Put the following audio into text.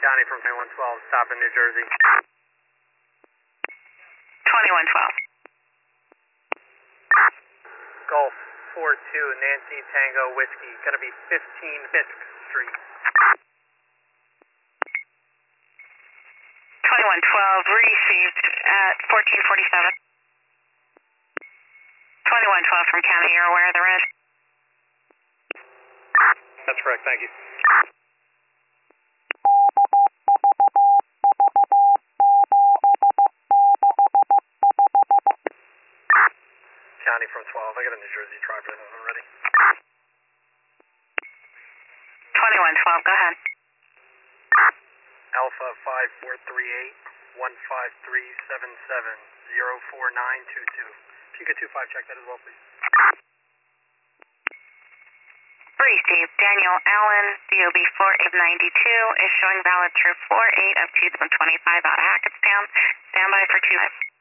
County from 2112, stop in New Jersey. 2112. Gulf 42, Nancy Tango Whiskey, gonna be 15 Fisk Street. 2112, received at 1447. 2112 from County, you're aware of the red? That's correct, thank you. County from 12, I got a New Jersey driver already. 2112, go ahead. Alpha 5438 15377 04922. If you could 25 check that as well, please. Received. Daniel Allen, DOB 4892 is showing valid through 48 of 2025 out of Hackettstown. Standby for 25.